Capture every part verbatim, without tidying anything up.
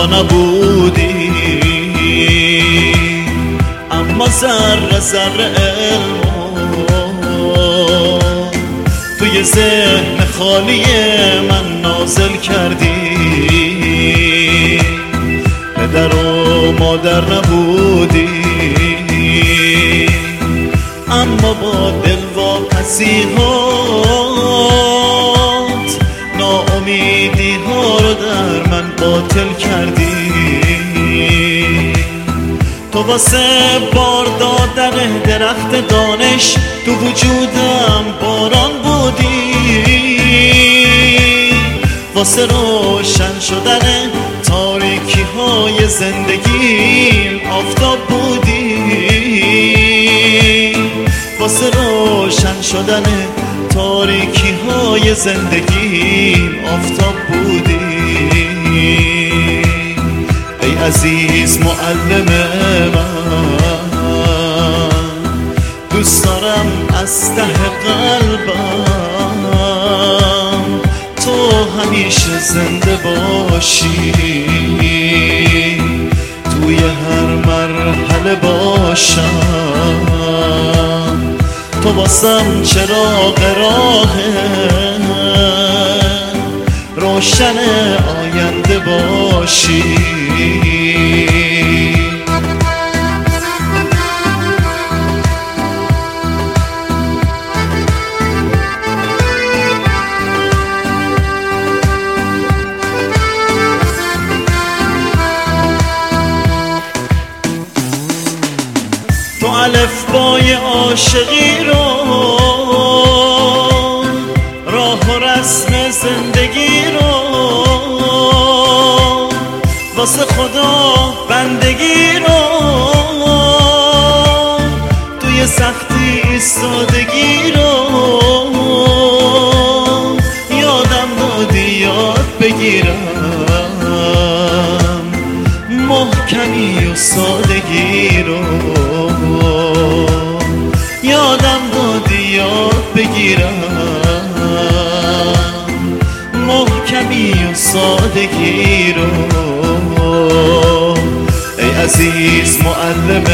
فردا نبودی، اما ذره ذره علمو توی ذهن خالی من نازل کردی. پدر و مادر نبودی، اما با دلواپسی هات ناامیدی ها رو در من باطل کردی. تو واسه بار دادن درخت دانش تو وجودم باران بودی، واسه روشن شدن تاریکی های زندگیم آفتاب بودی، واسه روشن شدن تاریکی های زندگیم آفتاب بودی. ای عزیز معلم من، دوست دارم از ته قلبم تو همیشه زنده باشی، توی هر مرحله باشم. تو واسم چراغ راه روشن آینده باشی. تو الفبای عاشقی رو، راه و رسم زندگی رو، واسه خدا بندگی رو، توی سختی ایستادگی رو یادم دادی یاد بگیرم، محکمی و سادگی رو یادم دادی یاد بگیرم، محکمی و سادگی رو. ای عزیز معلم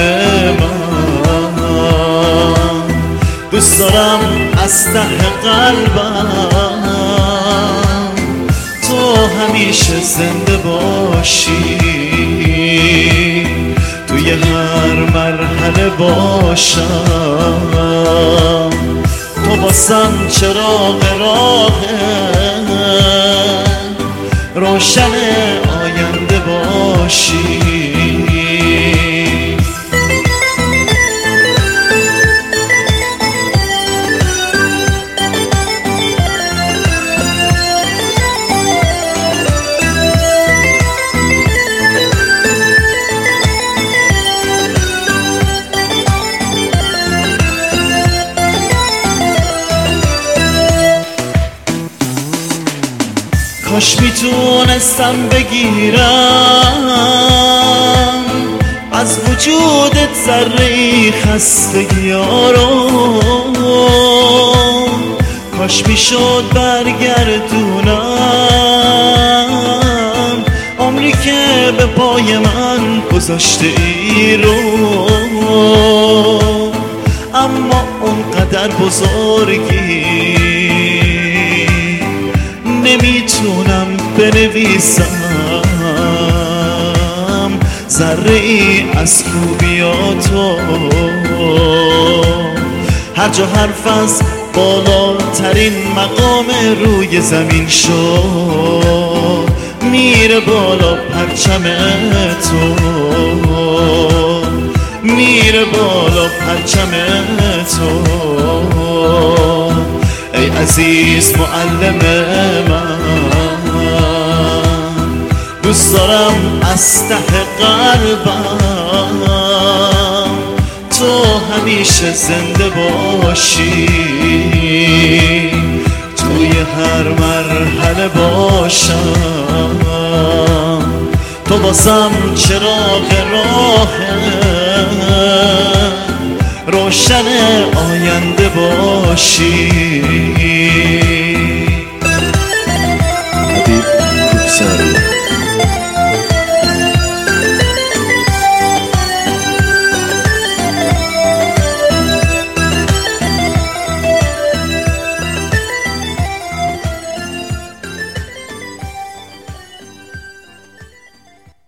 من، دوست دارم از ته قلبم تو همیشه زنده باشی، توی هر مرحله باشم. تو واسم چراغ راه روشن آینده باشی. کاش میتونستم بگیرم از وجودت ذره‌ای خستگی ها رو، کاش میشد برگردونم عمری که به پای من گذاشته ای رو، اما اونقدر بزرگی نمیتونم بنویسم ذره ای از خوبیاتو. هر جا حرف از بالاترین مقام روی زمین شد میره بالا پرچم تو، میره بالا پرچم تو. ای عزیز معلم من، دوست دارم از ته قلبم تو همیشه زنده باشی، توی هر مرحله باشم. تو واسم چراغ راه روشن آینده باشی.